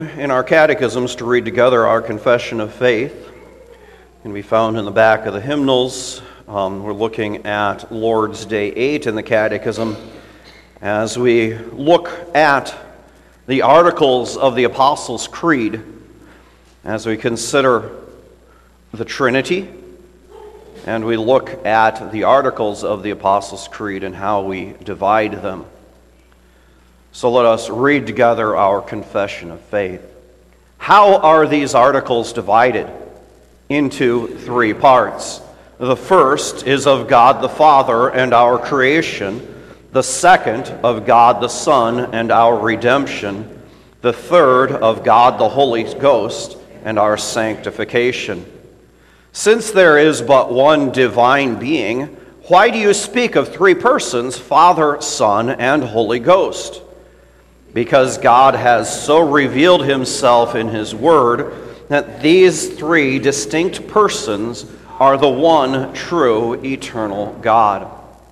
In our catechisms to read together our confession of faith. Can be found in the back of the hymnals. We're looking at Lord's Day 8 in the catechism as we look at the articles of the Apostles' Creed, as we consider the Trinity, and we look at the articles of the Apostles' Creed and how we divide them. So let us read together our confession of faith. How are these articles divided? Into three parts. The first is of God the Father and our creation. The second of God the Son and our redemption. The third of God the Holy Ghost and our sanctification. Since there is but one divine being, why do you speak of three persons, Father, Son, and Holy Ghost? Because God has so revealed himself in his word that these three distinct persons are the one true eternal God.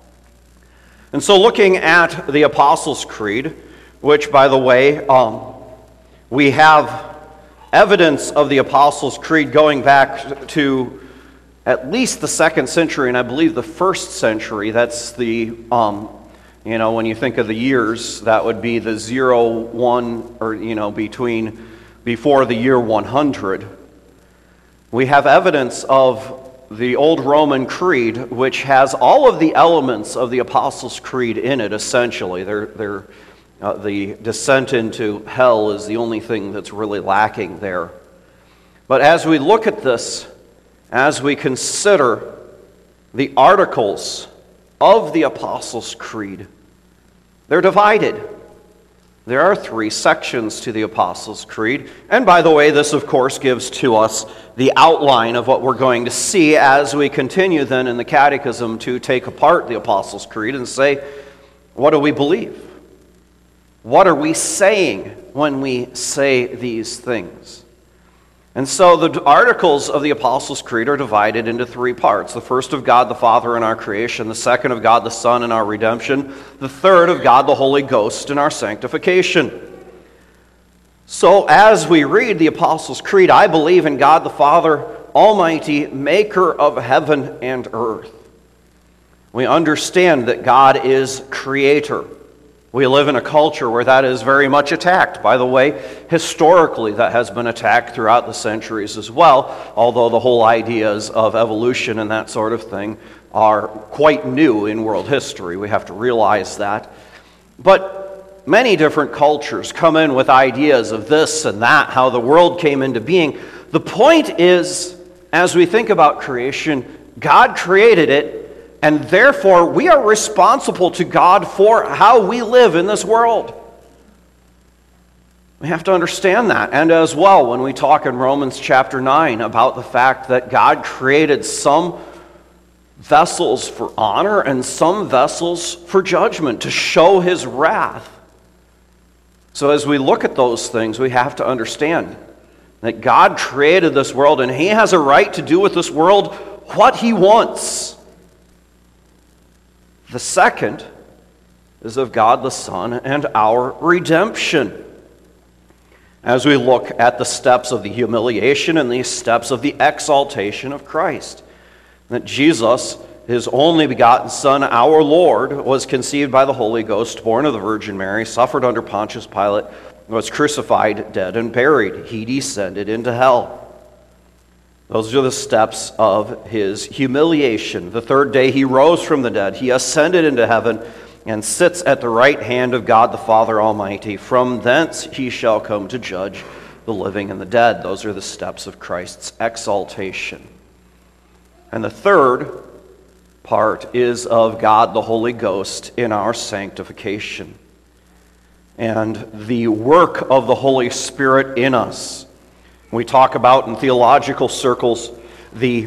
And so looking at the Apostles' Creed, which, by the way, we have evidence of the Apostles' Creed going back to at least the 2nd century, and I believe the 1st century. That's the when you think of the years, that would be the 0, 1, or, before the year 100. We have evidence of the Old Roman Creed, which has all of the elements of the Apostles' Creed in it, essentially. The descent into hell is the only thing that's really lacking there. But as we look at this, as we consider the articles of the Apostles' Creed, they're divided. There are three sections to the Apostles' Creed. And by the way, this of course gives to us the outline of what we're going to see as we continue then in the Catechism to take apart the Apostles' Creed and say, what do we believe? What are we saying when we say these things? And so the articles of the Apostles' Creed are divided into three parts. The first of God the Father in our creation, the second of God the Son in our redemption, the third of God the Holy Ghost in our sanctification. So as we read the Apostles' Creed, I believe in God the Father, Almighty, maker of heaven and earth. We understand that God is creator. We live in a culture where that is very much attacked. By the way, historically that has been attacked throughout the centuries as well, although the whole ideas of evolution and that sort of thing are quite new in world history. We have to realize that. But many different cultures come in with ideas of this and that, how the world came into being. The point is, as we think about creation, God created it, and therefore, we are responsible to God for how we live in this world. We have to understand that. And as well, when we talk in Romans chapter 9 about the fact that God created some vessels for honor and some vessels for judgment to show his wrath. So as we look at those things, we have to understand that God created this world and he has a right to do with this world what he wants. The second is of God the Son and our redemption. As we look at the steps of the humiliation and the steps of the exaltation of Christ. That Jesus, his only begotten Son, our Lord, was conceived by the Holy Ghost, born of the Virgin Mary, suffered under Pontius Pilate, was crucified, dead, and buried. He descended into hell. Those are the steps of his humiliation. The third day he rose from the dead. He ascended into heaven and sits at the right hand of God the Father Almighty. From thence he shall come to judge the living and the dead. Those are the steps of Christ's exaltation. And the third part is of God the Holy Ghost in our sanctification. And the work of the Holy Spirit in us. We talk about in theological circles the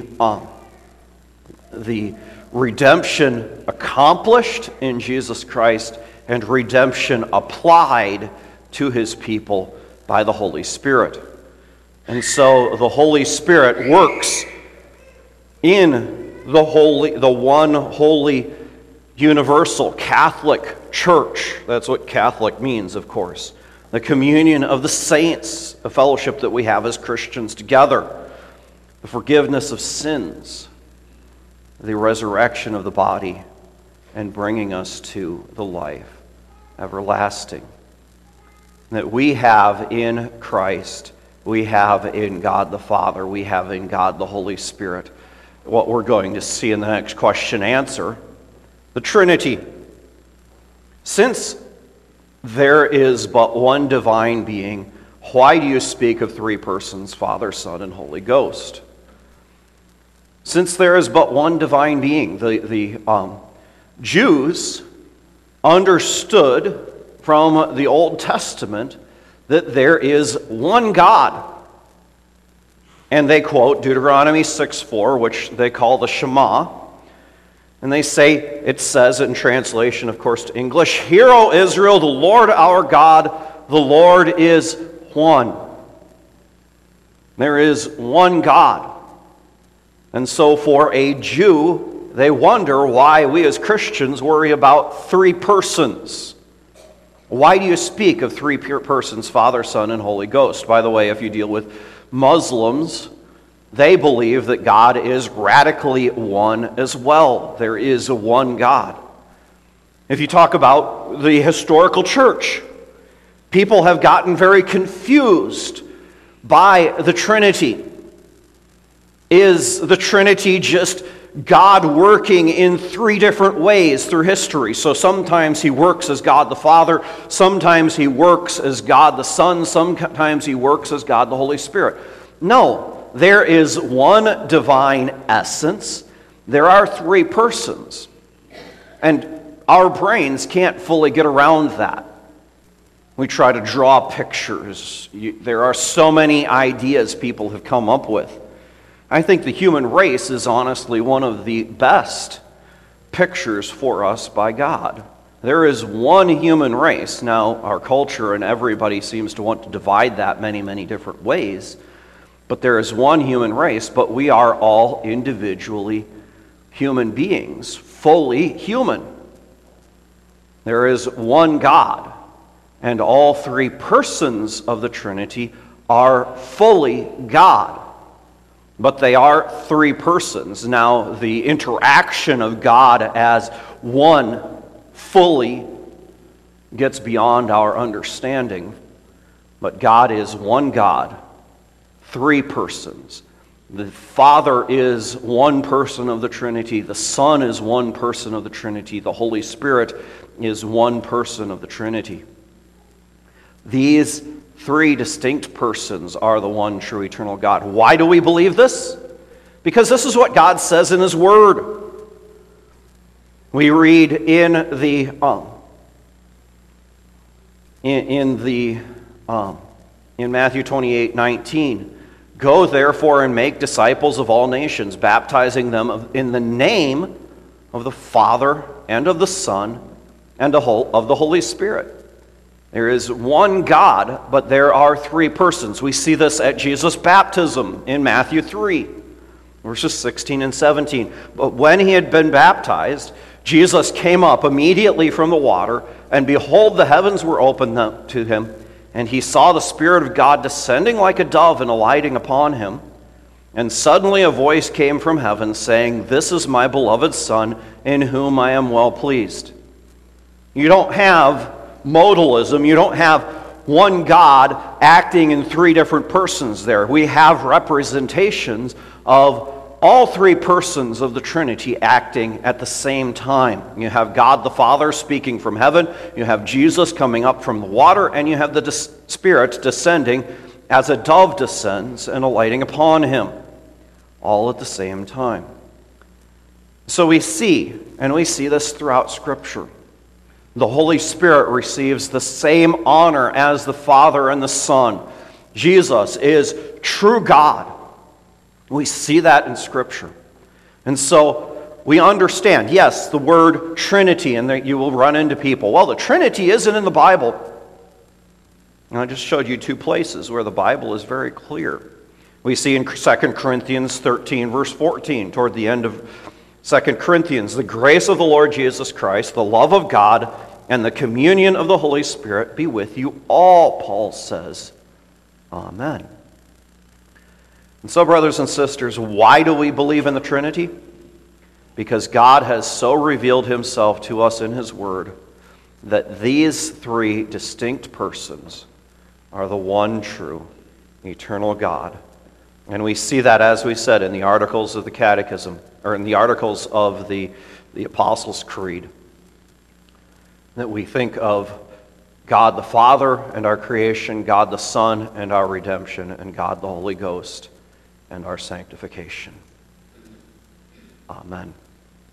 redemption accomplished in Jesus Christ and redemption applied to his people by the Holy Spirit. And so the Holy Spirit works in the one holy universal Catholic Church. That's what Catholic means, of course. the communion of the saints, the fellowship that we have as Christians together, the forgiveness of sins, the resurrection of the body, and bringing us to the life everlasting. That we have in Christ, we have in God the Father, we have in God the Holy Spirit. What we're going to see in the next question answer, the Trinity. Since there is but one divine being, why do you speak of three persons, Father, Son, and Holy Ghost? Since there is but one divine being, the Jews understood from the Old Testament that there is one God. And they quote Deuteronomy 6:4, which they call the Shema. And they say, it says in translation, of course, to English, "Hear, O Israel, the Lord our God, the Lord is one." There is one God. And so for a Jew, they wonder why we as Christians worry about three persons. Why do you speak of three persons, Father, Son, and Holy Ghost? By the way, if you deal with Muslims, they believe that God is radically one as well. There is a one God. If you talk about the historical church, people have gotten very confused by the Trinity. Is the Trinity just God working in three different ways through history? So sometimes he works as God the Father, sometimes he works as God the Son, sometimes he works as God the Holy Spirit. No, there is one divine essence. There are three persons. And our brains can't fully get around that. We try to draw pictures. There are so many ideas people have come up with. I think the human race is honestly one of the best pictures for us by God. There is one human race. Now, our culture and everybody seems to want to divide that many, many different ways. But there is one human race, but we are all individually human beings, fully human. There is one God, and all three persons of the Trinity are fully God. But they are three persons. Now, the interaction of God as one fully gets beyond our understanding. But God is one God, three persons. The Father is one person of the Trinity. The Son is one person of the Trinity. The Holy Spirit is one person of the Trinity. These three distinct persons are the one true eternal God. Why do we believe this? Because this is what God says in His Word. We read in Matthew 28:19, "Go therefore and make disciples of all nations, baptizing them in the name of the Father and of the Son and of the Holy Spirit." There is one God, but there are three persons. We see this at Jesus' baptism in Matthew 3, verses 16 and 17. "But when he had been baptized, Jesus came up immediately from the water, and behold, the heavens were opened to him, and he saw the Spirit of God descending like a dove and alighting upon him. And suddenly a voice came from heaven, saying, 'This is my beloved Son, in whom I am well pleased.'" You don't have modalism. You don't have one God acting in three different persons there. We have representations of all three persons of the Trinity acting at the same time. You have God the Father speaking from heaven, you have Jesus coming up from the water, and you have the Spirit descending as a dove descends and alighting upon him, all at the same time. So we see this throughout Scripture, the Holy Spirit receives the same honor as the Father and the Son. Jesus is true God. We see that in Scripture. And so we understand, yes, the word Trinity, and that you will run into people, well, the Trinity isn't in the Bible. And I just showed you two places where the Bible is very clear. We see in 2 Corinthians 13, verse 14, toward the end of 2 Corinthians, "The grace of the Lord Jesus Christ, the love of God, and the communion of the Holy Spirit be with you all, Paul says. Amen. And so, brothers and sisters, why do we believe in the Trinity? Because God has so revealed himself to us in his word that these three distinct persons are the one true, eternal God. And we see that, as we said, in the articles of the Catechism, or in the articles of the Apostles' Creed, that we think of God the Father and our creation, God the Son and our redemption, and God the Holy Ghost and our sanctification. Amen.